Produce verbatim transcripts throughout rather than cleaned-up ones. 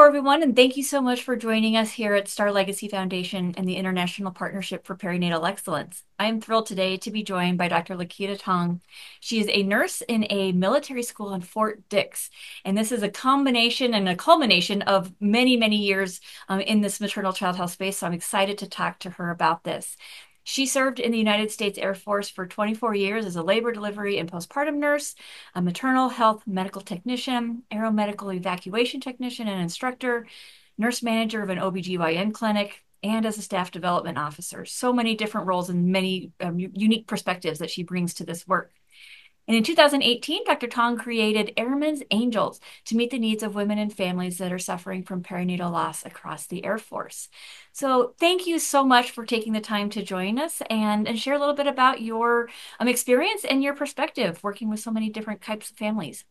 Hello, everyone, and thank you so much for joining us here at Star Legacy Foundation and the International Partnership for Perinatal Excellence. I am thrilled today to be joined by Doctor Lakita Tong. She is a nurse in a military school in Fort Dix, and this is a combination and a culmination of many, many years um, in this maternal child health space, so I'm excited to talk to her about this. She served in the United States Air Force for twenty-four years as a labor, delivery, and postpartum nurse, a maternal health medical technician, aeromedical evacuation technician and instructor, nurse manager of an O B G Y N clinic, and as a staff development officer. So many different roles and many um, unique perspectives that she brings to this work. And in two thousand eighteen, Doctor Tong created Airmen's Angels to meet the needs of women and families that are suffering from perinatal loss across the Air Force. So thank you so much for taking the time to join us and, and share a little bit about your um, experience and your perspective working with so many different types of families.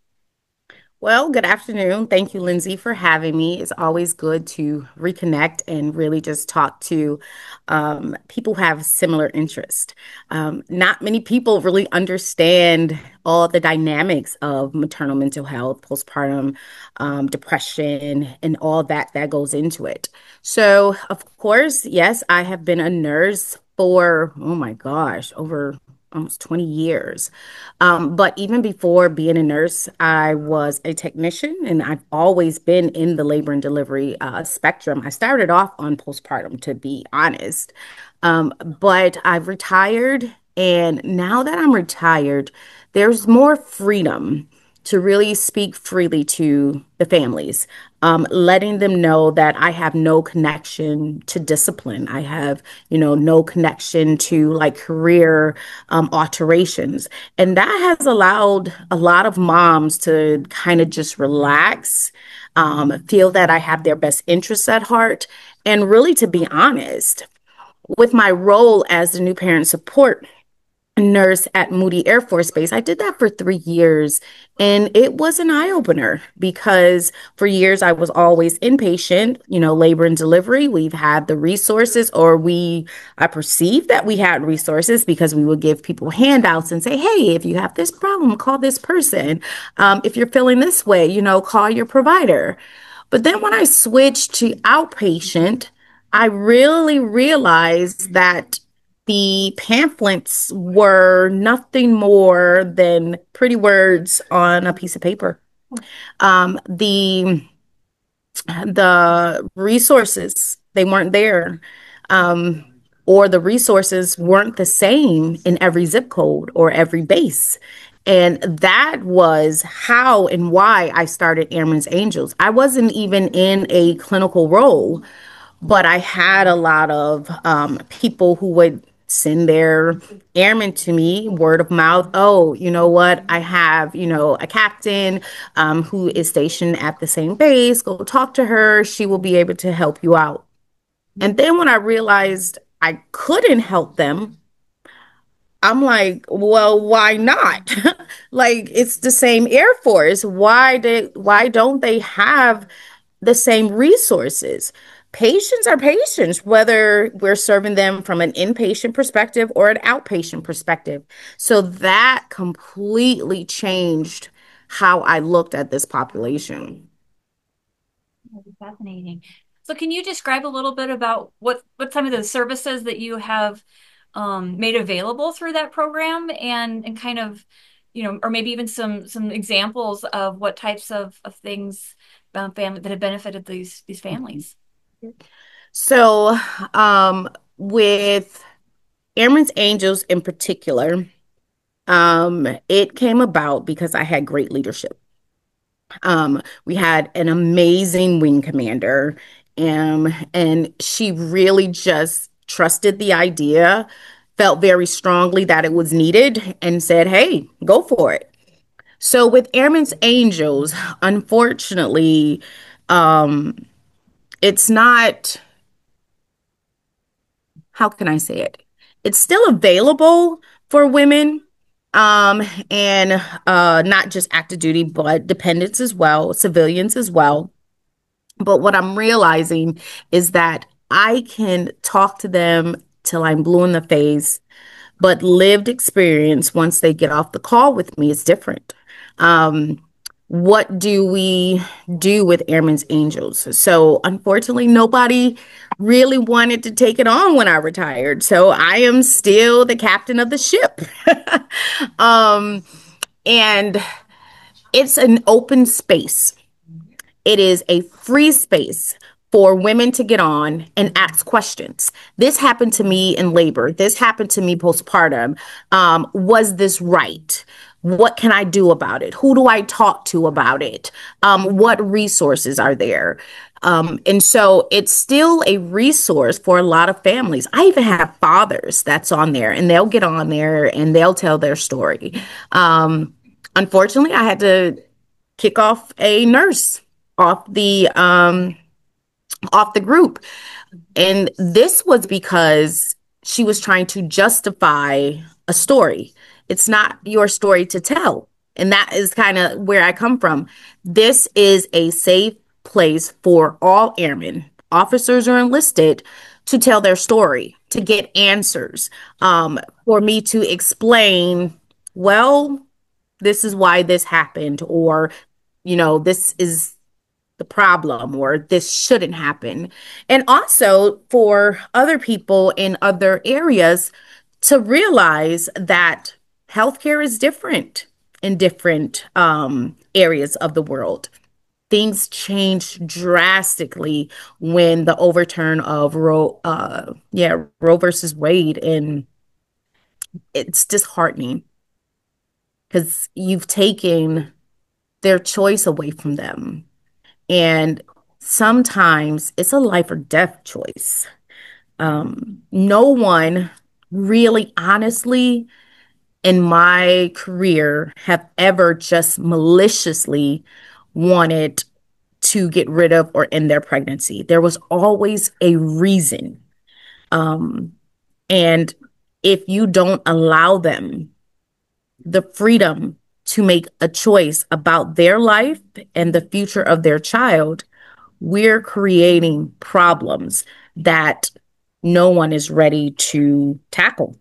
Well, good afternoon. Thank you, Lindsay, for having me. It's always good to reconnect and really just talk to um, people who have similar interest. Um, not many people really understand all the dynamics of maternal mental health, postpartum um, depression, and all that that goes into it. So, of course, yes, I have been a nurse for, oh my gosh, over almost twenty years. Um, but even before being a nurse, I was a technician and I've always been in the labor and delivery uh, spectrum. I started off on postpartum, to be honest. Um, but I've retired, and now that I'm retired, there's more freedom to really speak freely to the families, um, letting them know that I have no connection to discipline. I have, you know, no connection to like career um, alterations. And that has allowed a lot of moms to kind of just relax, um, feel that I have their best interests at heart. And really, to be honest, with my role as the new parent support nurse at Moody Air Force Base. I did that for three years and it was an eye opener because for years I was always inpatient, you know, labor and delivery. We've had the resources, or we, I perceived that we had resources because we would give people handouts and say, hey, if you have this problem, call this person. Um, if you're feeling this way, you know, call your provider. But then when I switched to outpatient, I really realized that the pamphlets were nothing more than pretty words on a piece of paper. Um, the the resources, they weren't there. Um, or the resources weren't the same in every zip code or every base. And that was how and why I started Airman's Angels. I wasn't even in a clinical role, but I had a lot of um, people who would send their airmen to me, word of mouth. Oh, you know what? I have, you know, a captain um, who is stationed at the same base. Go talk to her. She will be able to help you out. And then when I realized I couldn't help them, I'm like, well, why not? Like, it's the same Air Force. Why did why don't they have the same resources? Patients are patients, whether we're serving them from an inpatient perspective or an outpatient perspective. So that completely changed how I looked at this population. That's fascinating. So can you describe a little bit about what what some of the services that you have um, made available through that program and and kind of, you know, or maybe even some some examples of what types of of things um, family that have benefited these these families? So, um, with Airman's Angels in particular, um, it came about because I had great leadership. Um, we had an amazing wing commander, um, and she really just trusted the idea, felt very strongly that it was needed, and said, hey, go for it. So with Airman's Angels, unfortunately, um, it's not, how can I say it? It's still available for women, um, and uh, not just active duty, but dependents as well, civilians as well. But what I'm realizing is that I can talk to them till I'm blue in the face, but lived experience once they get off the call with me is different. Um, what do we do with Airmen's Angels? So, unfortunately, nobody really wanted to take it on when I retired. So, I am still the captain of the ship. um, and it's an open space. It is a free space for women to get on and ask questions. This happened to me in labor. This happened to me postpartum. Um, was this right? What can I do about it? Who do I talk to about it? Um, what resources are there? Um, and so it's still a resource for a lot of families. I even have fathers that's on there, and they'll get on there and they'll tell their story. Um, unfortunately, I had to kick off a nurse off the um off the group, and this was because she was trying to justify a story. It's not your story to tell, and that is kind of where I come from. This is a safe place for all airmen, officers or enlisted, to tell their story, to get answers, um for me to explain, well, this is why this happened, or you know, this is the problem, or this shouldn't happen. And also for other people in other areas to realize that healthcare is different in different um, areas of the world. Things changed drastically when the overturn of Roe, uh, yeah, Roe versus Wade, and it's disheartening because you've taken their choice away from them. And sometimes it's a life or death choice. Um, no one really, honestly, in my career, have ever just maliciously wanted to get rid of or end their pregnancy. There was always a reason. Um, and if you don't allow them the freedom to make a choice about their life and the future of their child, we're creating problems that no one is ready to tackle.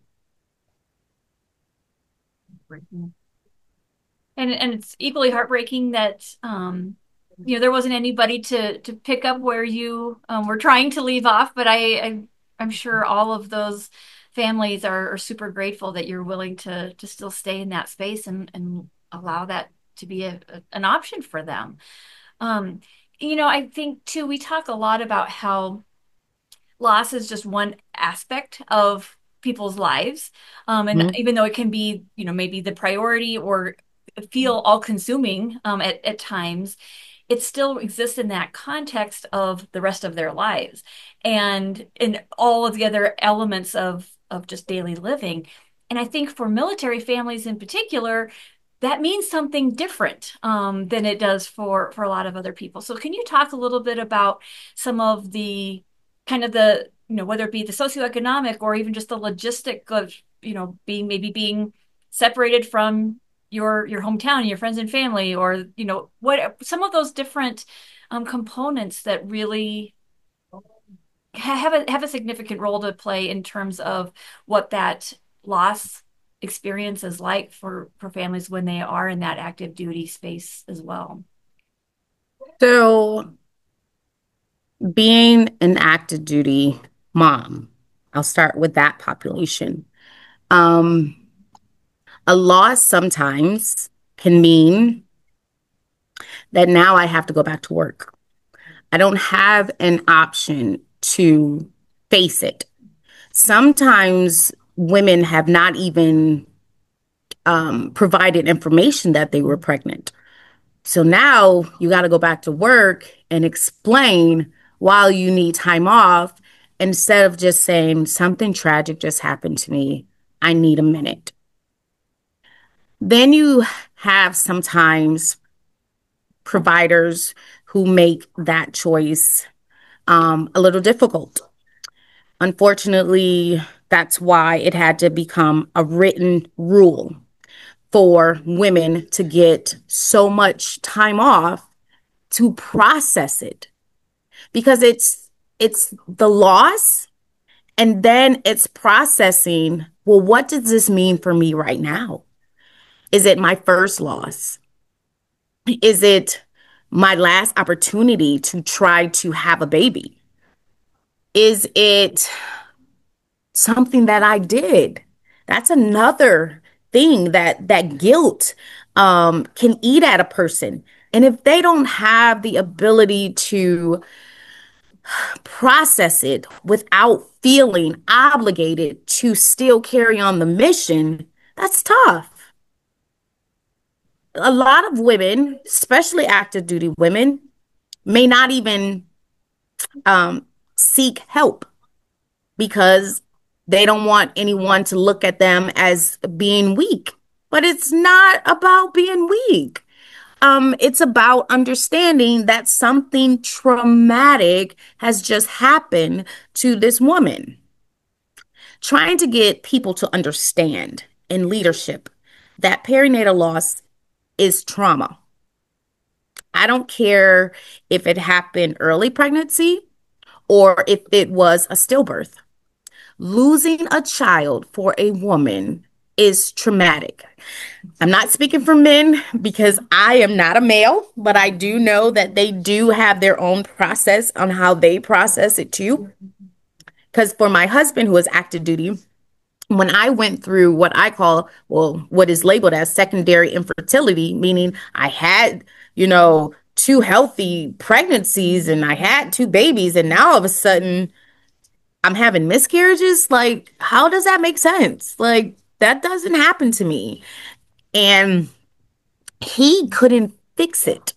And and it's equally heartbreaking that um, you know there wasn't anybody to to pick up where you um, were trying to leave off. But I, I I'm sure all of those families are, are super grateful that you're willing to to still stay in that space and and allow that to be a, a, an option for them. Um, you know, I think too we talk a lot about how loss is just one aspect of people's lives. Um, and Mhm. even though it can be, you know, maybe the priority or feel all consuming um, at, at times, it still exists in that context of the rest of their lives and in all of the other elements of of just daily living. And I think for military families in particular, that means something different um, than it does for for a lot of other people. So can you talk a little bit about some of the kind of the, you know, whether it be the socioeconomic or even just the logistic of, you know, being maybe being separated from your your hometown, your friends and family, or, you know, what some of those different um, components that really have a have a significant role to play in terms of what that loss experience is like for for families when they are in that active duty space as well. So, being an active duty mom, I'll start with that population. Um, a loss sometimes can mean that now I have to go back to work. I don't have an option to face it. Sometimes women have not even um, provided information that they were pregnant. So now you got to go back to work and explain while you need time off instead of just saying something tragic just happened to me. I need a minute. Then you have sometimes providers who make that choice um, a little difficult. Unfortunately, that's why it had to become a written rule for women to get so much time off to process it, because it's it's the loss, and then it's processing, well, what does this mean for me right now? Is it my first loss? Is it my last opportunity to try to have a baby? Is it something that I did? That's another thing that that guilt um, can eat at a person. And if they don't have the ability to process it without feeling obligated to still carry on the mission, that's tough. A lot of women, especially active duty women, may not even um, seek help because they don't want anyone to look at them as being weak. But it's not about being weak. Um, it's about understanding that something traumatic has just happened to this woman. Trying to get people to understand in leadership that perinatal loss is trauma. I don't care if it happened early pregnancy or if it was a stillbirth. Losing a child for a woman is traumatic. I'm not speaking for men because I am not a male, but I do know that they do have their own process on how they process it too. Because for my husband, who is active duty, when I went through what I call, well, what is labeled as secondary infertility, meaning I had, you know, two healthy pregnancies and I had two babies, and now all of a sudden I'm having miscarriages. Like, how does that make sense? Like, that doesn't happen to me. And he couldn't fix it.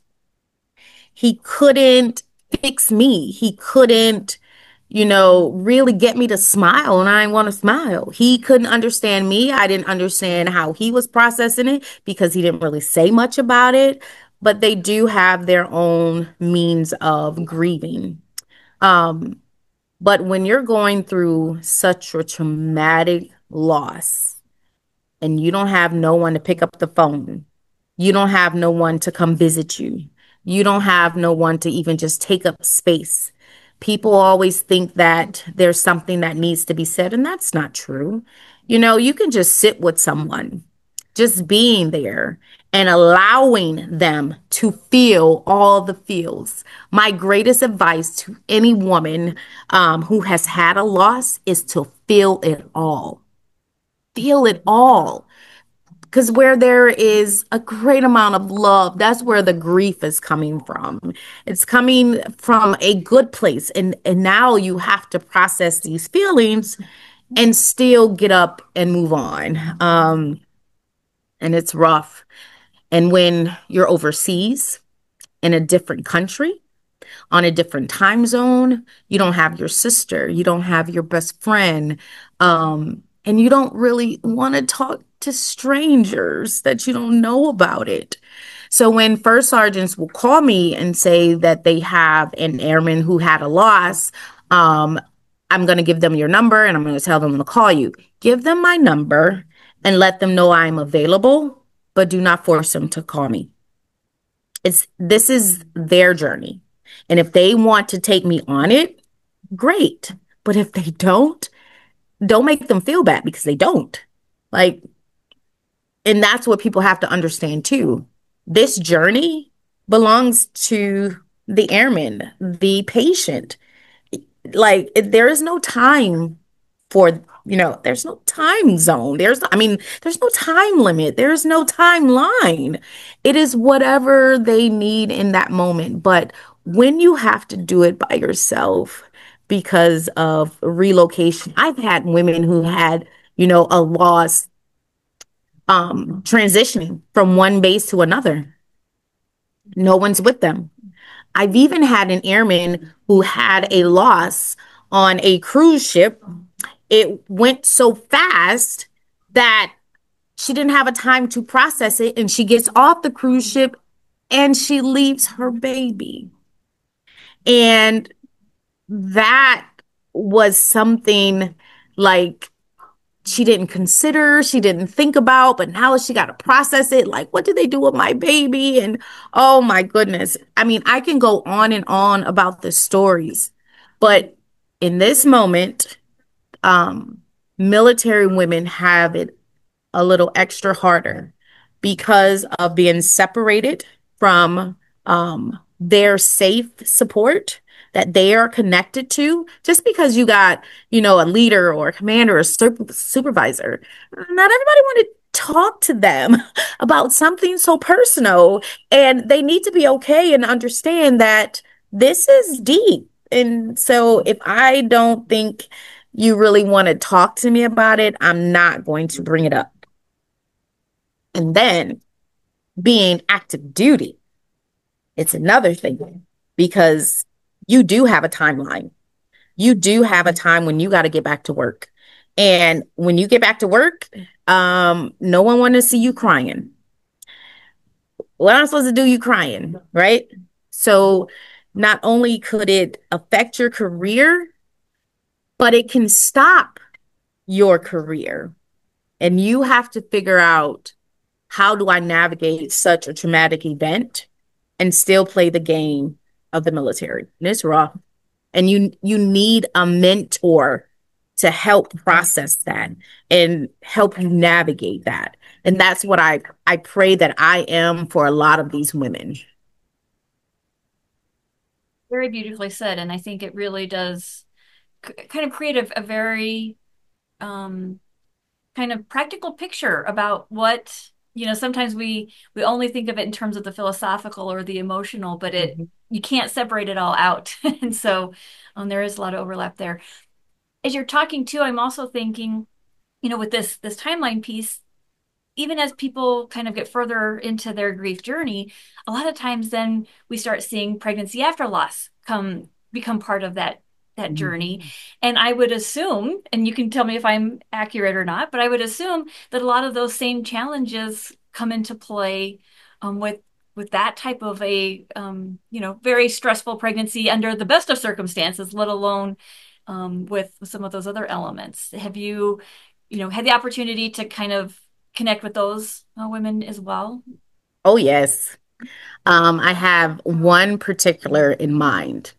He couldn't fix me. He couldn't, you know, really get me to smile, and I didn't want to smile. He couldn't understand me. I didn't understand how he was processing it because he didn't really say much about it. But they do have their own means of grieving. Um, but when you're going through such a traumatic loss and you don't have no one to pick up the phone, you don't have no one to come visit you. You don't have no one to even just take up space. People always think that there's something that needs to be said, and that's not true. You know, you can just sit with someone, just being there and allowing them to feel all the feels. My greatest advice to any woman um, who has had a loss is to feel it all. Feel it all. Because where there is a great amount of love, that's where the grief is coming from. It's coming from a good place. And, and now you have to process these feelings and still get up and move on. Um, and it's rough. And when you're overseas in a different country, on a different time zone. You don't have your sister, you don't have your best friend, um, and you don't really want to talk to strangers that you don't know about it. So when first sergeants will call me and say that they have an airman who had a loss, um, I'm going to give them your number and I'm going to tell them to call you. Give them my number and let them know I'm available, but do not force them to call me. It's this is their journey. And if they want to take me on it, great. But if they don't, don't make them feel bad because they don't. Like, and that's what people have to understand too. This journey belongs to the airman, the patient. Like, there is no time for, you know, there's no time zone. There's, I mean, there's no time limit. There's no timeline. It is whatever they need in that moment. But when you have to do it by yourself because of relocation, I've had women who had, you know, a loss um, transitioning from one base to another. No one's with them. I've even had an airman who had a loss on a cruise ship. It went so fast that she didn't have a time to process it. And she gets off the cruise ship and she leaves her baby. And that was something like she didn't consider, she didn't think about, but now she got to process it. Like, what did they do with my baby? And oh my goodness. I mean, I can go on and on about the stories, but in this moment, um, military women have it a little extra harder because of being separated from um, their safe support that they are connected to. Just because you got, you know, a leader or a commander or a super- supervisor, not everybody want to talk to them about something so personal. And they need to be okay and understand that this is deep. And so if I don't think you really want to talk to me about it, I'm not going to bring it up. And then being active duty, it's another thing because you do have a timeline. You do have a time when you got to get back to work. And when you get back to work, um, no one want to see you crying. What am I supposed to do? You crying, right? So not only could it affect your career, but it can stop your career. And you have to figure out, how do I navigate such a traumatic event and still play the game of the military? And it's rough. And you you need a mentor to help process that and help you navigate that. And that's what I I pray that I am for a lot of these women. Very beautifully said. And I think it really does c- kind of create a, a very um, kind of practical picture about what, you know, sometimes we we only think of it in terms of the philosophical or the emotional, but it Mhm. you can't separate it all out. And so um, there is a lot of overlap there. As you're talking too, I'm also thinking, you know, with this this timeline piece, even as people kind of get further into their grief journey, a lot of times then we start seeing pregnancy after loss come become part of that that journey. Mhm. And I would assume, and you can tell me if I'm accurate or not, but I would assume that a lot of those same challenges come into play um, with with that type of a um, you know, very stressful pregnancy under the best of circumstances, let alone um, with, with some of those other elements. Have you, you know, had the opportunity to kind of connect with those uh, women as well? Oh, yes. Um, I have one particular in mind.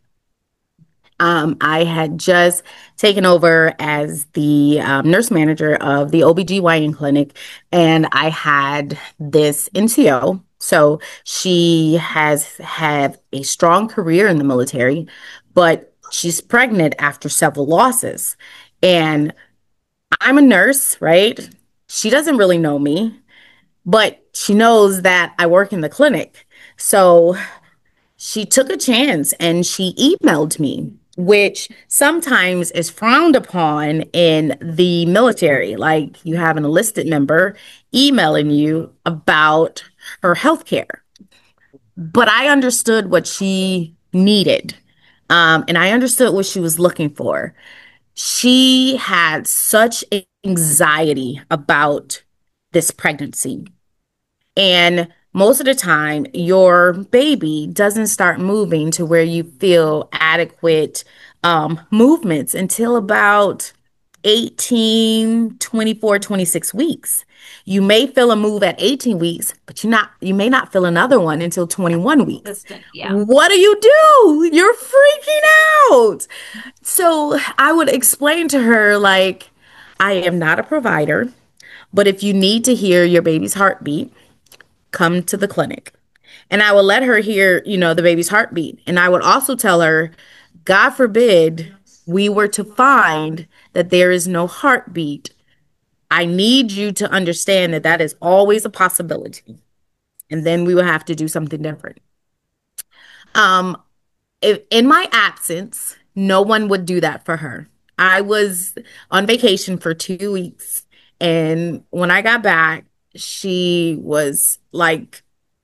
Um, I had just taken over as the um, nurse manager of the O B G Y N clinic, and I had this N C O. So she has had a strong career in the military, but she's pregnant after several losses. And I'm a nurse, right? She doesn't really know me, but she knows that I work in the clinic. So she took a chance and she emailed me, which sometimes is frowned upon in the military. Like you have an enlisted member emailing you about her health care. But I understood what she needed. Um, and I understood what she was looking for. She had such anxiety about this pregnancy. And most of the time, your baby doesn't start moving to where you feel adequate um, movements until about eighteen, twenty-four, twenty-six weeks. You may feel a move at eighteen weeks, but you not you may not feel another one until twenty-one weeks. Consistent, yeah. What do you do? You're freaking out. So I would explain to her, like, I am not a provider, but if you need to hear your baby's heartbeat, come to the clinic. And I would let her hear, you know, the baby's heartbeat. And I would also tell her, God forbid we were to find that there is no heartbeat. I need you to understand that that is always a possibility. And then we will have to do something different. Um, if, in my absence, no one would do that for her. I was on vacation for two weeks. And when I got back, she was like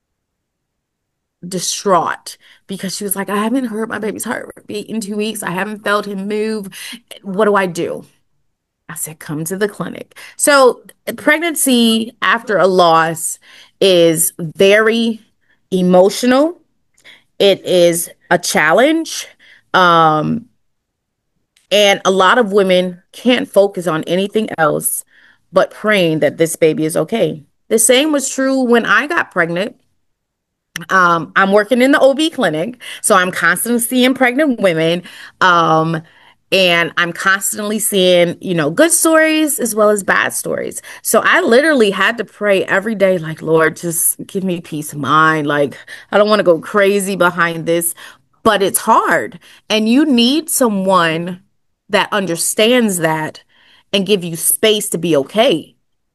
distraught because she was like, I haven't heard my baby's heartbeat in two weeks. I haven't felt him move. What do I do? I said, come to the clinic. So, pregnancy after a loss is very emotional. It is a challenge. Um, and a lot of women can't focus on anything else but praying that this baby is okay. The same was true when I got pregnant. Um, I'm working in the O B clinic, so I'm constantly seeing pregnant women. Um, And I'm constantly seeing, you know, good stories as well as bad stories. So I literally had to pray every day, like, Lord, just give me peace of mind. Like, I don't want to go crazy behind this, but it's hard. And you need someone that understands that and give you space to be okay.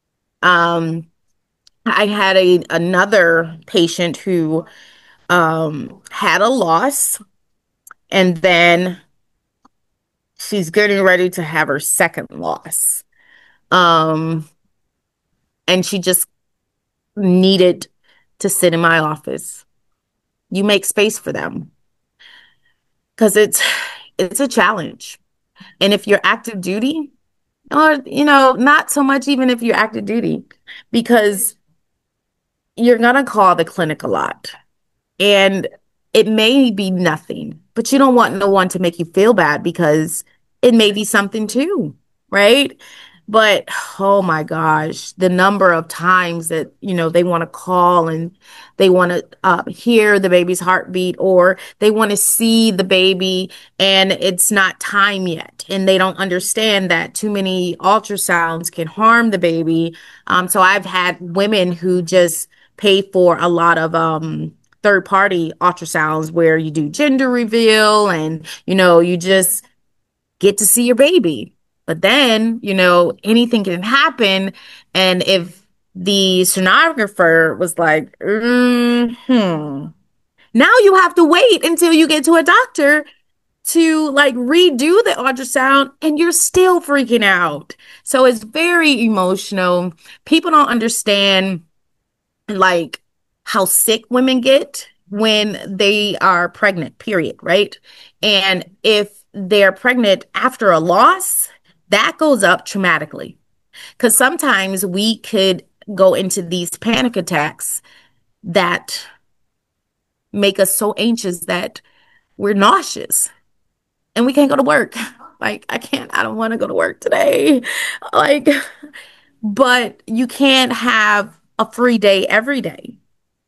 Um, I had a another patient who um had a loss, and then she's getting ready to have her second loss. Um, and she just needed to sit in my office. You make space for them because it's it's a challenge. And if you're active duty, or you know, not so much even if you're active duty, because you're gonna call the clinic a lot. And it may be nothing, but you don't want no one to make you feel bad because it may be something too, right? But oh my gosh, the number of times that, you know, they want to call and they want to uh, hear the baby's heartbeat, or they want to see the baby and it's not time yet. And they don't understand that too many ultrasounds can harm the baby. Um, so I've had women who just pay for a lot of um, third party ultrasounds where you do gender reveal and, you know, you just get to see your baby. But then, you know, anything can happen. And if the sonographer was like, mm-hmm, now you have to wait until you get to a doctor to like redo the ultrasound and you're still freaking out. So it's very emotional. People don't understand like how sick women get when they are pregnant, period, right? And if they're pregnant after a loss, that goes up traumatically. Because sometimes we could go into these panic attacks that make us so anxious that we're nauseous and we can't go to work. Like, I can't, I don't want to go to work today. Like, but you can't have a free day every day.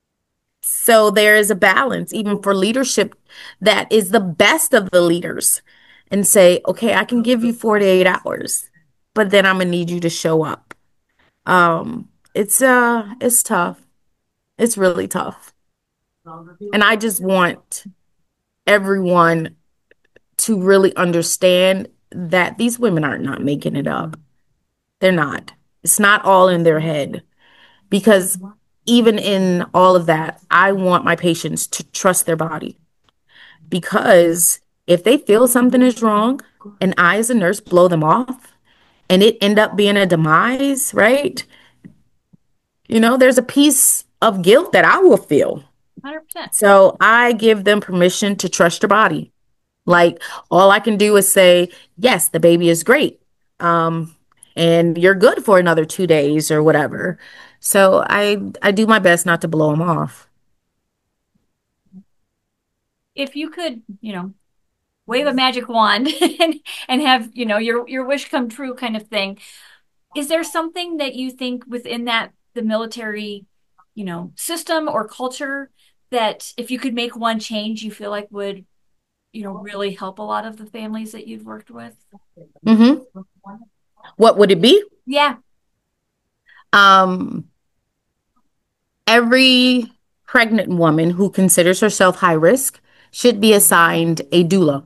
So there is a balance, even for leadership, that is the best of the leaders, and say, okay, I can give you forty-eight hours, but then I'm gonna need you to show up. Um, it's uh, it's tough. It's really tough. And I just want everyone to really understand that these women are not making it up. They're not. It's not all in their head. Because even in all of that, I want my patients to trust their body. Because if they feel something is wrong and I as a nurse blow them off and it end up being a demise, right? You know, there's a piece of guilt that I will feel. one hundred percent. So I give them permission to trust their body. Like all I can do is say, yes, the baby is great. Um, and you're good for another two days or whatever. So I I do my best not to blow them off. If you could, you know, wave a magic wand and, and have, you know, your your wish come true kind of thing, is there something that you think within that the military, you know, system or culture that if you could make one change you feel like would, you know, really help a lot of the families that you've worked with? Hmm. What would it be? Yeah. Um, every pregnant woman who considers herself high risk should be assigned a doula.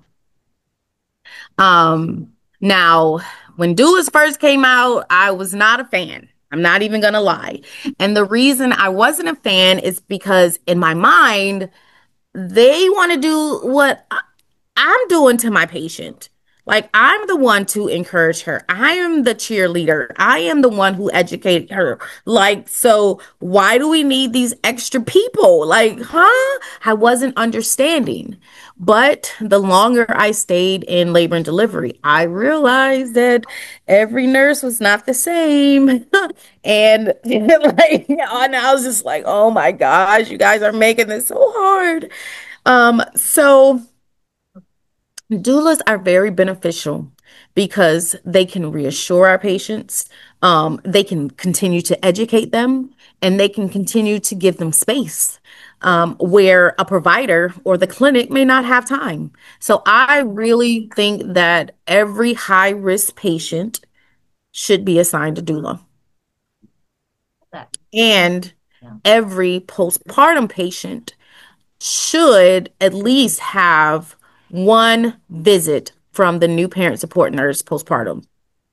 Um, now, when doulas first came out, I was not a fan. I'm not even gonna lie. And the reason I wasn't a fan is because in my mind, they want to do what I'm doing to my patient. Like I'm the one to encourage her. I am the cheerleader. I am the one who educated her. Like, so why do we need these extra people? Like, huh? I wasn't understanding. But the longer I stayed in labor and delivery, I realized that every nurse was not the same. And like, and I was just like, oh my gosh, you guys are making this so hard. Um, so doulas are very beneficial because they can reassure our patients, um, they can continue to educate them, and they can continue to give them space um, where a provider or the clinic may not have time. So I really think that every high risk patient should be assigned a doula. That, And yeah. every postpartum patient should at least have one visit from the new parent support nurse postpartum.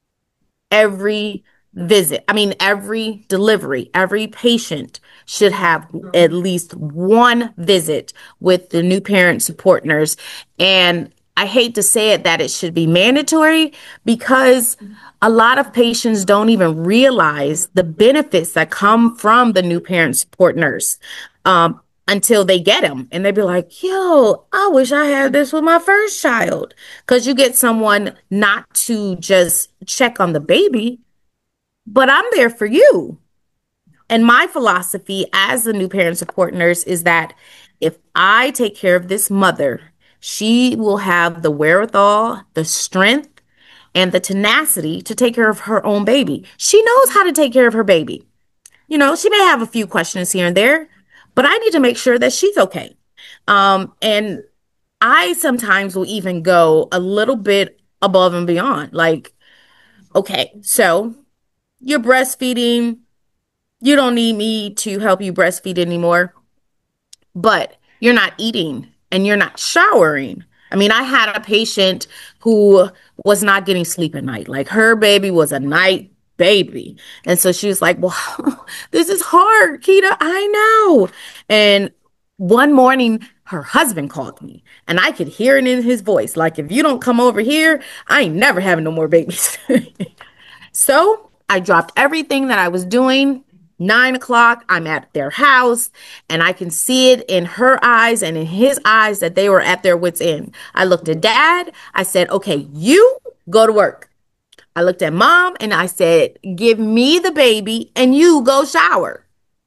Every visit, I mean, every delivery, every patient should have at least one visit with the new parent support nurse. And I hate to say it that it should be mandatory because a lot of patients don't even realize the benefits that come from the new parent support nurse. Um, until they get them and they be like, yo, I wish I had this with my first child. Because you get someone not to just check on the baby, but I'm there for you. And my philosophy as the new parent support nurse is that if I take care of this mother, she will have the wherewithal, the strength, and the tenacity to take care of her own baby. She knows how to take care of her baby. You know, she may have a few questions here and there, but I need to make sure that she's okay. Um, and I sometimes will even go a little bit above and beyond. Like, okay, so you're breastfeeding. You don't need me to help you breastfeed anymore, but you're not eating and you're not showering. I mean, I had a patient who was not getting sleep at night. Like her baby was a night baby. And so she was like, well, this is hard, Keita. I know. And one morning, her husband called me and I could hear it in his voice. Like, if you don't come over here, I ain't never having no more babies. So I dropped everything that I was doing. Nine o'clock, I'm at their house, and I can see it in her eyes and in his eyes that they were at their wits' end. I looked at dad. I said, okay, you go to work. I looked at mom and I said, give me the baby and you go shower.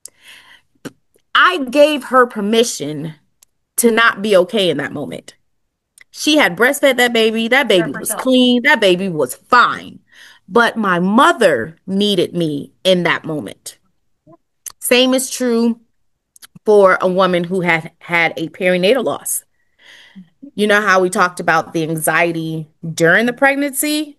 I gave her permission to not be okay in that moment. She had breastfed that baby. That Care baby for was herself. clean. That baby was fine. But my mother needed me in that moment. Same is true for a woman who had had a perinatal loss. You know how we talked about the anxiety during the pregnancy?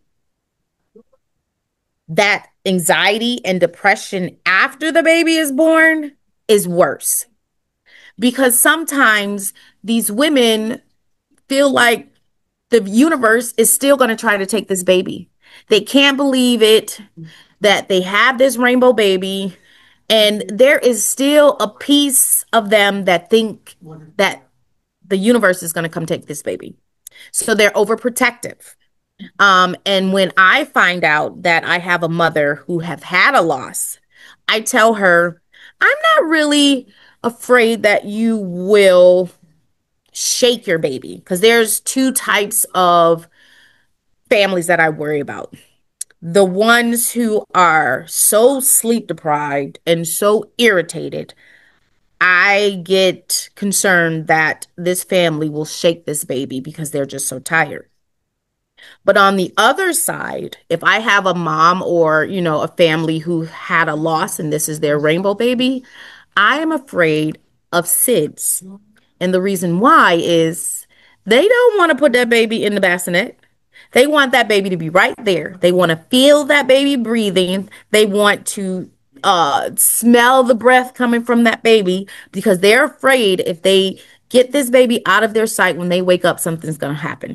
That anxiety and depression after the baby is born is worse because sometimes these women feel like the universe is still going to try to take this baby. They can't believe it that they have this rainbow baby, and there is still a piece of them that think that the universe is going to come take this baby. So they're overprotective. Um, and when I find out that I have a mother who have had a loss, I tell her, I'm not really afraid that you will shake your baby because there's two types of families that I worry about. The ones who are so sleep deprived and so irritated, I get concerned that this family will shake this baby because they're just so tired. But on the other side, if I have a mom or, you know, a family who had a loss and this is their rainbow baby, I am afraid of SIDS. And the reason why is they don't want to put that baby in the bassinet. They want that baby to be right there. They want to feel that baby breathing. They want to uh, smell the breath coming from that baby because they're afraid if they get this baby out of their sight when they wake up, something's going to happen.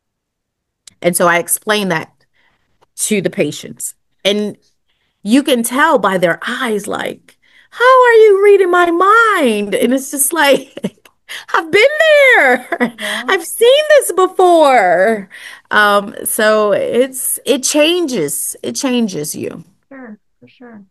And so I explain that to the patients. And you can tell by their eyes, like, how are you reading my mind? And it's just like, I've been there. Yeah. I've seen this before. Um, so it's it changes. It changes you. Sure, for sure.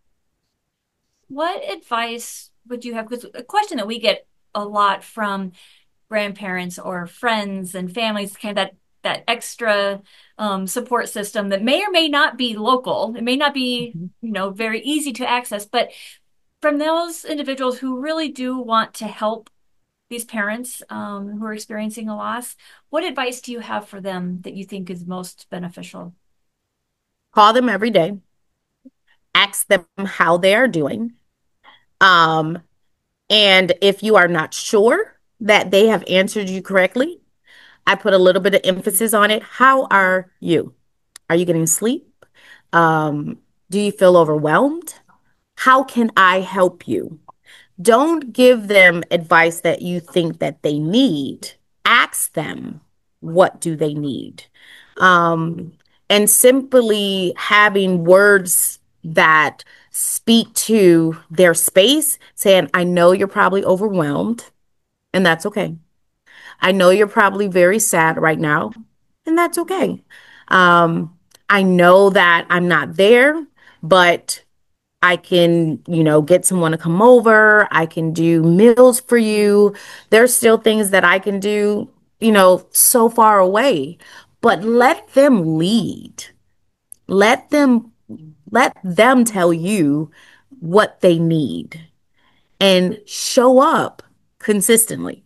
What advice would you have? Because a question that we get a lot from grandparents or friends and families, kind of that that extra um, support system that may or may not be local. It may not be, Mhm. you know, very easy to access, but from those individuals who really do want to help these parents um, who are experiencing a loss, what advice do you have for them that you think is most beneficial? Call them every day, ask them how they are doing. Um, and if you are not sure that they have answered you correctly, I put a little bit of emphasis on it. How are you? Are you getting sleep? Um, do you feel overwhelmed? How can I help you? Don't give them advice that you think that they need. Ask them, what do they need? Um, and simply having words that speak to their space, saying, I know you're probably overwhelmed, and that's okay. I know you're probably very sad right now, and that's okay. Um, I know that I'm not there, but I can, you know, get someone to come over. I can do meals for you. There's still things that I can do, you know, so far away. But let them lead. Let them let them tell you what they need and show up consistently.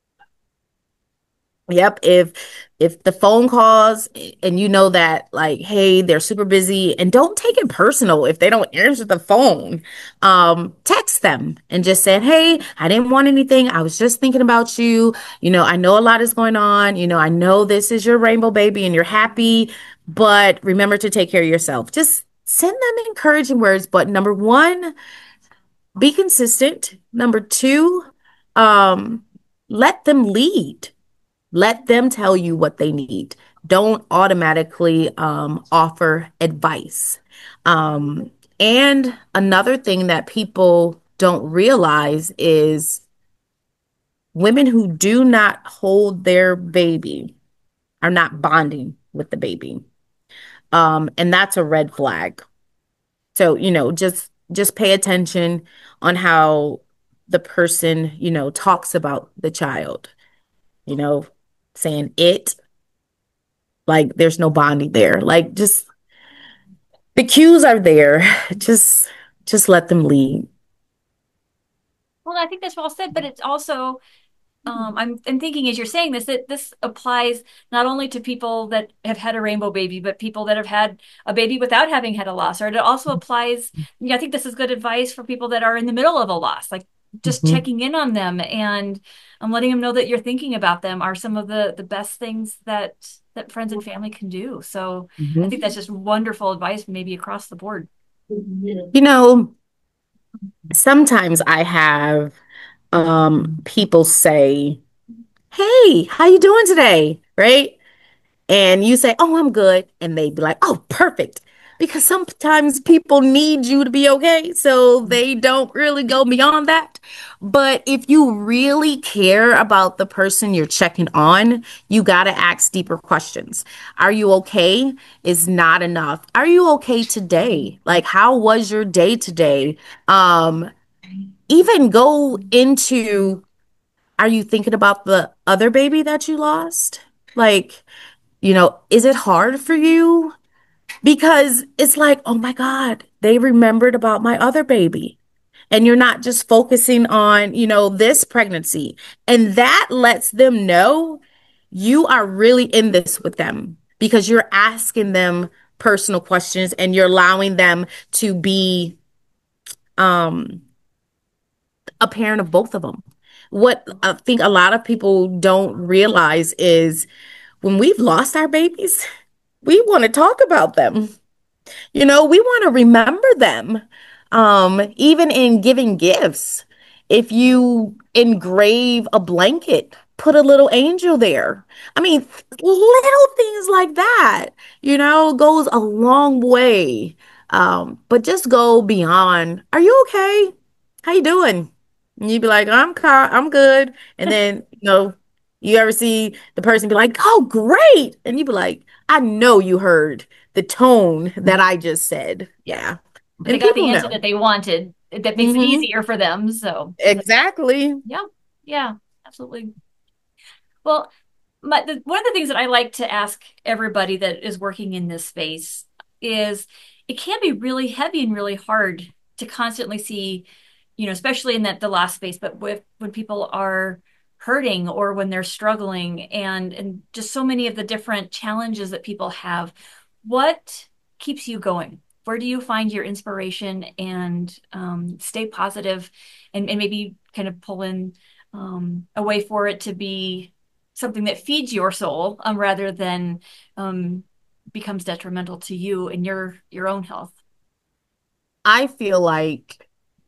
Yep. If if the phone calls and you know that like, hey, they're super busy and don't take it personal if they don't answer the phone. Um, text them and just say, hey, I didn't want anything. I was just thinking about you. You know, I know a lot is going on. You know, I know this is your rainbow baby and you're happy, but remember to take care of yourself. Just send them encouraging words. But number one, be consistent. Number two, um, let them lead. Let them tell you what they need. Don't automatically um, offer advice. Um, and another thing that people don't realize is women who do not hold their baby are not bonding with the baby. Um, and that's a red flag. So, you know, just just pay attention on how the person, you know, talks about the child, you know, saying it. Like there's no bonding there. Like just the cues are there. Just just let them lead. Well, I think that's well said, but it's also um, I'm, I'm thinking as you're saying this that this applies not only to people that have had a rainbow baby, but people that have had a baby without having had a loss. Or it also applies. Yeah, I think this is good advice for people that are in the middle of a loss, like just Mhm, checking in on them and um, letting them know that you're thinking about them are some of the the best things that that friends and family can do. So I think mhm. that's just wonderful advice, maybe across the board. You know, sometimes I have um people say, "Hey, how you doing today?" Right? And you say, "Oh, I'm good." And they be like, "Oh, perfect." Because sometimes people need you to be okay. So they don't really go beyond that. But if you really care about the person you're checking on, you got to ask deeper questions. Are you okay? Is not enough. Are you okay today? Like, how was your day today? Um, even go into, are you thinking about the other baby that you lost? Like, you know, is it hard for you? Because it's like, oh my God, they remembered about my other baby. And you're not just focusing on, you know, this pregnancy. And that lets them know you are really in this with them because you're asking them personal questions and you're allowing them to be um, a parent of both of them. What I think a lot of people don't realize is when we've lost our babies, we want to talk about them. You know, we want to remember them. Um, even in giving gifts, if you engrave a blanket, put a little angel there. I mean, little things like that, you know, goes a long way. Um, but just go beyond, are you okay? How you doing? And you'd be like, I'm car I'm good. And then, you know, you ever see the person be like, oh, great. And you'd be like, I know you heard the tone that I just said. Yeah. Yeah. They And got the people answer know. that they wanted. That makes it Hmm. easier for them. So Exactly. yeah, yeah, absolutely. Well, my, the, one of the things that I like to ask everybody that is working in this space is it can be really heavy and really hard to constantly see, you know, especially in that the last space, but with when people are hurting or when they're struggling, and and just so many of the different challenges that people have. What keeps you going? Where do you find your inspiration and um, stay positive and, and maybe kind of pull in um, a way for it to be something that feeds your soul um, rather than um, becomes detrimental to you and your your own health? I feel like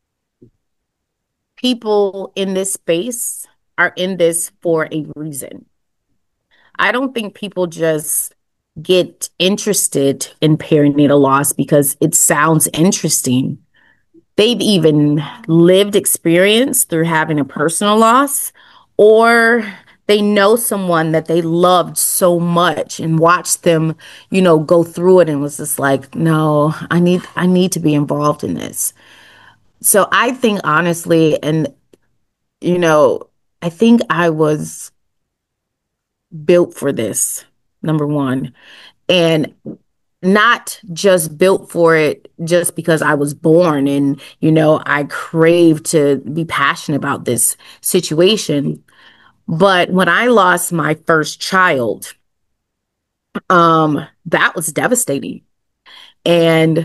people in this space are in this for a reason. I don't think people just get interested in perinatal loss because it sounds interesting. They've even lived experience through having a personal loss, or they know someone that they loved so much and watched them, you know, go through it and was just like, no, I need I need to be involved in this. So I think honestly, and you know, I think I was built for this, number one. And not just built for it just because I was born and, you know, I crave to be passionate about this situation. But when I lost my first child, um, that was devastating. And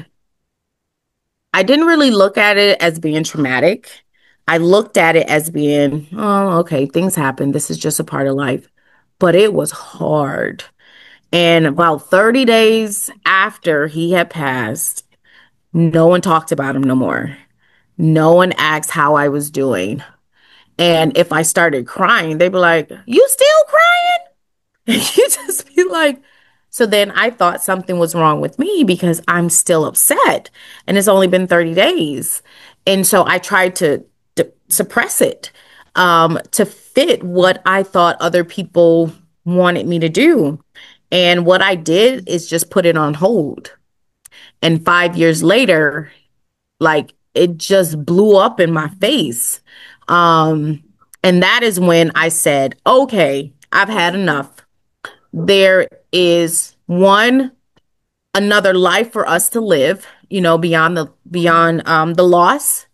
I didn't really look at it as being traumatic. I looked at it as being, oh, okay, things happen. This is just a part of life. But it was hard. And about thirty days after he had passed, no one talked about him no more. No one asked how I was doing. And if I started crying, they'd be like, "You still crying?" And you just be like, so then I thought something was wrong with me because I'm still upset. And it's only been thirty days. And so I tried to d- suppress it um, to fit what I thought other people wanted me to do. And what I did is just put it on hold. And five years later, like it just blew up in my face. Um, and that is when I said, okay, I've had enough. There is one another life for us to live, you know, beyond the beyond um, the loss,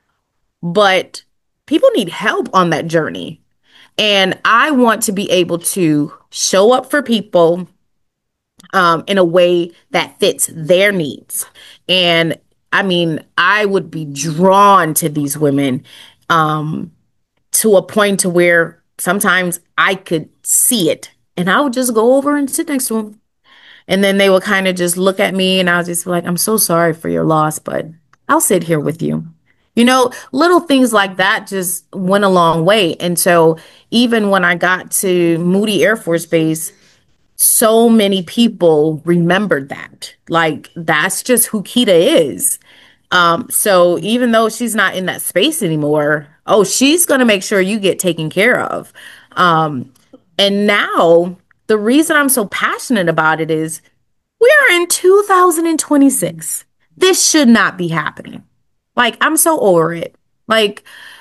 but people need help on that journey. And I want to be able to show up for people um, in a way that fits their needs. And I mean, I would be drawn to these women um, to a point to where sometimes I could see it and I would just go over and sit next to them. And then they would kind of just look at me and I was just like, I'm so sorry for your loss, but I'll sit here with you. You know, little things like that just went a long way. And so even when I got to Moody Air Force Base, so many people remembered that. Like, that's just who Kita is. Um, so even though she's not in that space anymore, oh, she's going to make sure you get taken care of. Um, and now the reason I'm so passionate about it is we are in two thousand twenty-six. This should not be happening. Like, I'm so over it. Like,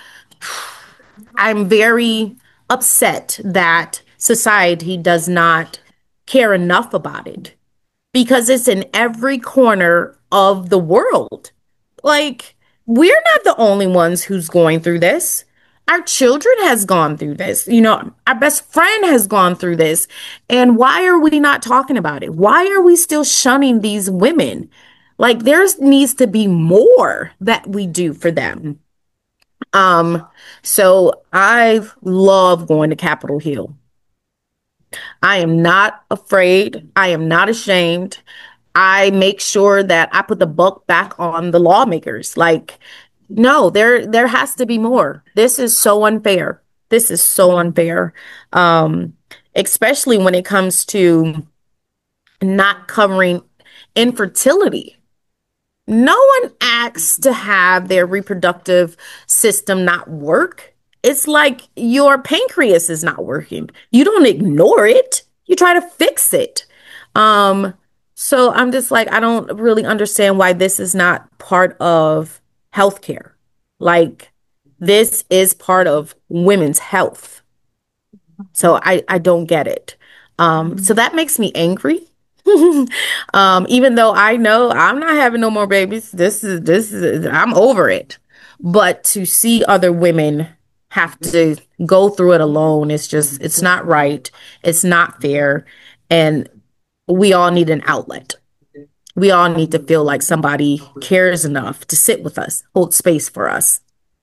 I'm very upset that society does not care enough about it because it's in every corner of the world. Like, we're not the only ones who's going through this. Our children has gone through this. You know, our best friend has gone through this. And why are we not talking about it? Why are we still shunning these women? Like, there needs to be more that we do for them. Um, so I love going to Capitol Hill. I am not afraid. I am not ashamed. I make sure that I put the buck back on the lawmakers. Like, no, there there has to be more. This is so unfair. This is so unfair. Um, especially when it comes to not covering infertility. No one asks to have their reproductive system not work. It's like your pancreas is not working. You don't ignore it. You try to fix it. Um, so I'm just like, I don't really understand why this is not part of healthcare. Like, this is part of women's health. So I, I don't get it. Um, so that makes me angry. um, even though I know I'm not having no more babies. This is this is I'm over it. But to see other women have to go through it alone. It's just, it's not right. It's not fair. And we all need an outlet. We all need to feel like somebody cares enough to sit with us, hold space for us.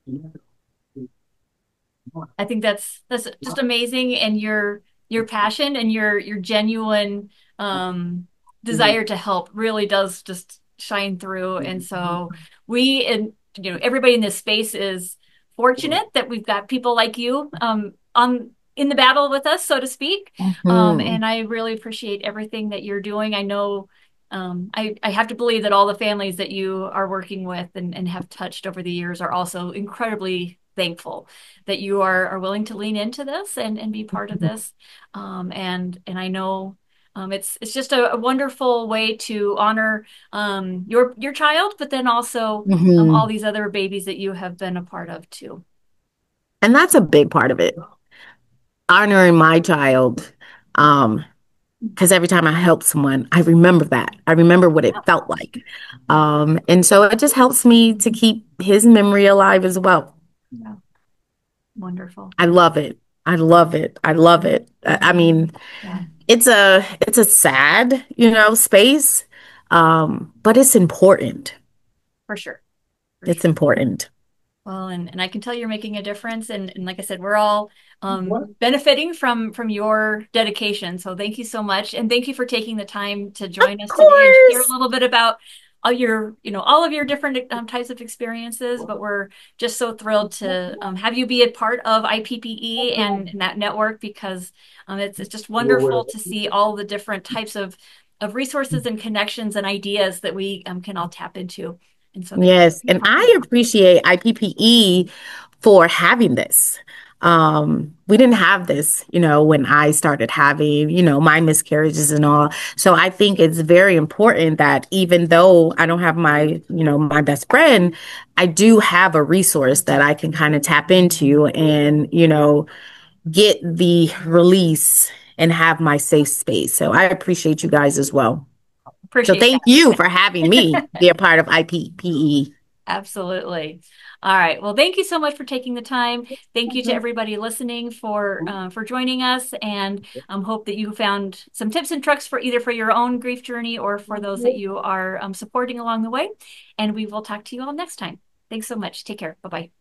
I think that's that's just amazing, and your your passion and your your genuine um, desire to help really does just shine through. And so we and you know everybody in this space is fortunate that we've got people like you um, on in the battle with us, so to speak. Um, Hmm. and I really appreciate everything that you're doing. I know. Um, I, I have to believe that all the families that you are working with and, and have touched over the years are also incredibly thankful that you are are willing to lean into this and and be part of this. Um, and and I know um, it's it's just a, a wonderful way to honor um, your your child, but then also um, all Hmm. these other babies that you have been a part of too. And that's a big part of it. Honoring my child. Um, because every time I help someone, I remember that. I remember what it felt like. Um, and so it just helps me to keep his memory alive as well. Yeah, wonderful. I love it. I love it. I love it. I I mean, Yeah, it's a it's a sad, you know, space. Um, but it's important. for sure, for It's sure. important. Well, and, and I can tell you're making a difference. And, and like I said, we're all um, benefiting from from your dedication. So thank you so much. And thank you for taking the time to Of join us today and share a course. little bit about all your, you know, all of your different um, types of experiences. But we're just so thrilled to um, have you be a part of I P P E and, and that network because um, it's, it's just wonderful to see all the different types of, of resources and connections and ideas that we um, can all tap into. And so thank you for Yes, being and part of I that. appreciate I P P E for having this. Um, we didn't have this, you know, when I started having, you know, my miscarriages and all. So I think it's very important that even though I don't have my, you know, my best friend, I do have a resource that I can kind of tap into and, you know, get the release and have my safe space. So I appreciate you guys as well. So Appreciate thank you for having me be a part of I P P E. Absolutely. All right. Well, thank you so much for taking the time. Thank you to everybody listening for uh, for joining us, and um, hope that you found some tips and tricks for either for your own grief journey or for those that you are um, supporting along the way. And we will talk to you all next time. Thanks so much. Take care. Bye bye.